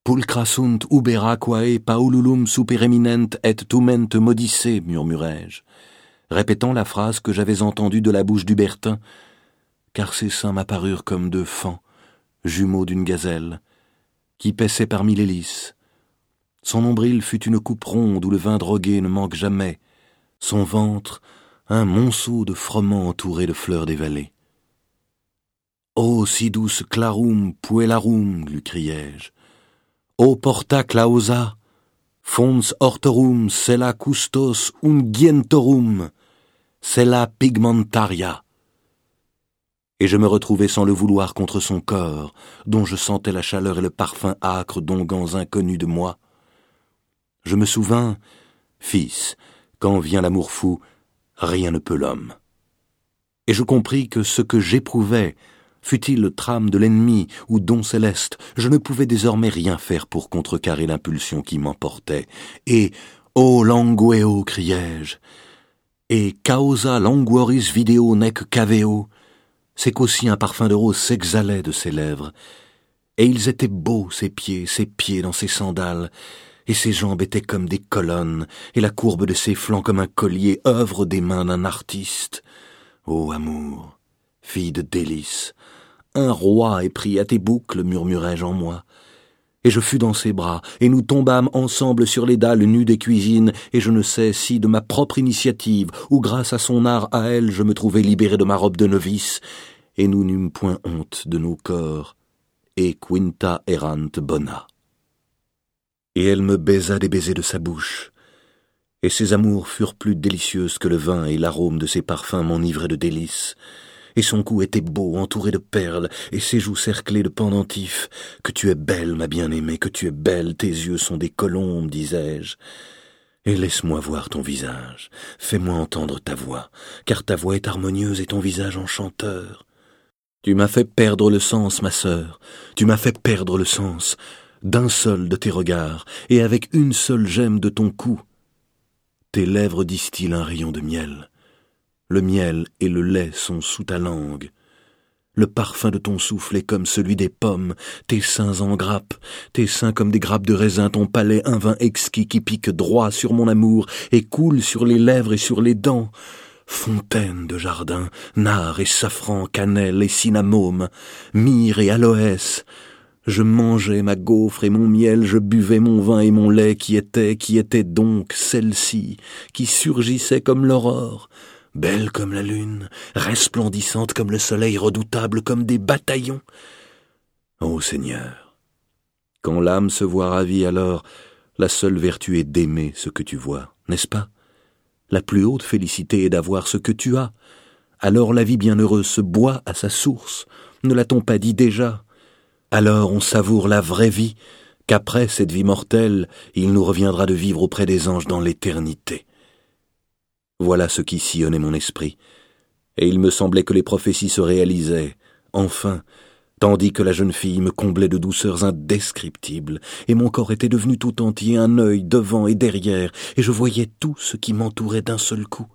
Pulcra sunt ubera quae paululum supereminent et tument modisse, murmurai-je, répétant la phrase que j'avais entendue de la bouche d'Hubertin, car ses seins m'apparurent comme deux fans, jumeaux d'une gazelle, qui paissaient parmi les lys. Son nombril fut une coupe ronde où le vin drogué ne manque jamais, son ventre, un monceau de froment entouré de fleurs des vallées. « Oh, si douce clarum puellarum » lui criai-je. « O porta clausa, fons hortorum, sella custos ungientorum, sella pigmentaria. » Et je me retrouvai sans le vouloir contre son corps, dont je sentais la chaleur et le parfum âcre d'onguents inconnus de moi. Je me souvins, fils, quand vient l'amour fou, rien ne peut l'homme. Et je compris que ce que j'éprouvais, fût-il le trame de l'ennemi ou don céleste, je ne pouvais désormais rien faire pour contrecarrer l'impulsion qui m'emportait. Et « Oh langueo » criai-je, et « causa languoris video nec caveo » c'est qu'aussi un parfum de rose s'exhalait de ses lèvres. Et ils étaient beaux, ses pieds dans ses sandales, et ses jambes étaient comme des colonnes, et la courbe de ses flancs comme un collier, œuvre des mains d'un artiste. Ô amour, fille de délices, un roi est pris à tes boucles, murmurai-je en moi. Et je fus dans ses bras, et nous tombâmes ensemble sur les dalles nues des cuisines, et je ne sais si de ma propre initiative, ou grâce à son art à elle, je me trouvai libéré de ma robe de novice, et nous n'eûmes point honte de nos corps, et quinta erant bona. Et elle me baisa des baisers de sa bouche, et ses amours furent plus délicieuses que le vin, et l'arôme de ses parfums m'enivrait de délices. Et son cou était beau, entouré de perles, et ses joues cerclées de pendentifs. « Que tu es belle, ma bien-aimée, que tu es belle, tes yeux sont des colombes, disais-je. Et laisse-moi voir ton visage, fais-moi entendre ta voix, car ta voix est harmonieuse et ton visage enchanteur. Tu m'as fait perdre le sens, ma sœur, tu m'as fait perdre le sens d'un seul de tes regards, et avec une seule gemme de ton cou. Tes lèvres distillent un rayon de miel. Le miel et le lait sont sous ta langue. Le parfum de ton souffle est comme celui des pommes, tes seins en grappes, tes seins comme des grappes de raisin, ton palais un vin exquis qui pique droit sur mon amour et coule sur les lèvres et sur les dents. Fontaine de jardin, nard et safran, cannelle et cinnamome, myrrhe et aloès. Je mangeais ma gaufre et mon miel, je buvais mon vin et mon lait qui était donc celle-ci, qui surgissait comme l'aurore. Belle comme la lune, resplendissante comme le soleil, redoutable comme des bataillons. Ô Seigneur, quand l'âme se voit ravie, alors la seule vertu est d'aimer ce que tu vois, n'est-ce pas? La plus haute félicité est d'avoir ce que tu as. Alors la vie bienheureuse se boit à sa source, ne l'a-t-on pas dit déjà? Alors on savoure la vraie vie, qu'après cette vie mortelle, il nous reviendra de vivre auprès des anges dans l'éternité. Voilà ce qui sillonnait mon esprit, et il me semblait que les prophéties se réalisaient, enfin, tandis que la jeune fille me comblait de douceurs indescriptibles, et mon corps était devenu tout entier un œil devant et derrière, et je voyais tout ce qui m'entourait d'un seul coup.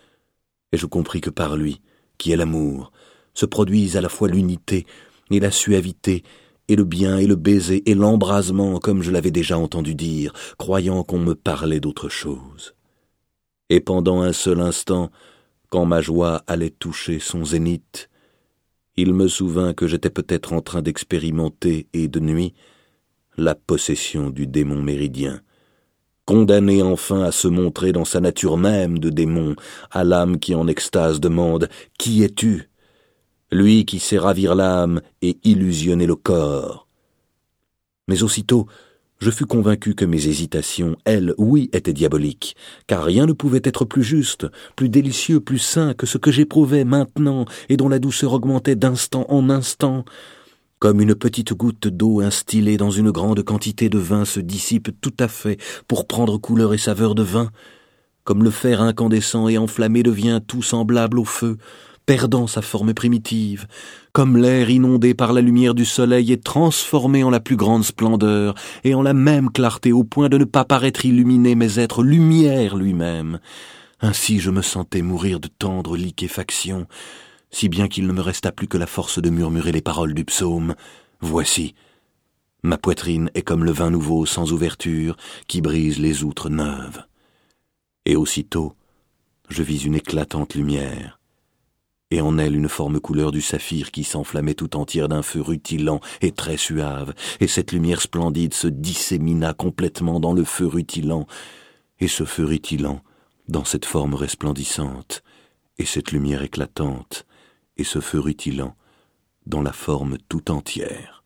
Et je compris que par lui, qui est l'amour, se produisent à la fois l'unité et la suavité, et le bien et le baiser et l'embrasement, comme je l'avais déjà entendu dire, croyant qu'on me parlait d'autre chose. Et pendant un seul instant, quand ma joie allait toucher son zénith, il me souvint que j'étais peut-être en train d'expérimenter, et de nuit, la possession du démon méridien, condamné enfin à se montrer dans sa nature même de démon, à l'âme qui en extase demande « Qui es-tu » lui qui sait ravir l'âme et illusionner le corps. Mais aussitôt, je fus convaincu que mes hésitations, elles, oui, étaient diaboliques, car rien ne pouvait être plus juste, plus délicieux, plus sain que ce que j'éprouvais maintenant et dont la douceur augmentait d'instant en instant. Comme une petite goutte d'eau instillée dans une grande quantité de vin se dissipe tout à fait pour prendre couleur et saveur de vin, comme le fer incandescent et enflammé devient tout semblable au feu, perdant sa forme primitive, comme l'air inondé par la lumière du soleil est transformé en la plus grande splendeur et en la même clarté au point de ne pas paraître illuminé mais être lumière lui-même. Ainsi je me sentais mourir de tendre liquéfaction, si bien qu'il ne me resta plus que la force de murmurer les paroles du psaume. Voici, Ma poitrine est comme le vin nouveau sans ouverture qui brise les outres neuves. Et aussitôt, je vis une éclatante lumière, et en elle une forme couleur du saphir qui s'enflammait tout entière d'un feu rutilant et très suave, et cette lumière splendide se dissémina complètement dans le feu rutilant, et ce feu rutilant dans cette forme resplendissante, et cette lumière éclatante, et ce feu rutilant dans la forme tout entière.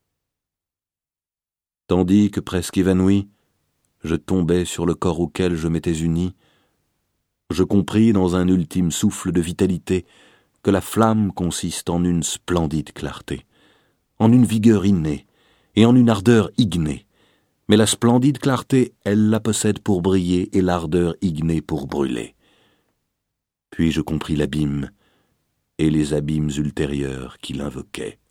Tandis que presque évanoui, je tombais sur le corps auquel je m'étais uni, je compris dans un ultime souffle de vitalité que la flamme consiste en une splendide clarté, en une vigueur innée et en une ardeur ignée, mais la splendide clarté, elle la possède pour briller et l'ardeur ignée pour brûler. Puis je compris l'abîme et les abîmes ultérieurs qui l'invoquaient.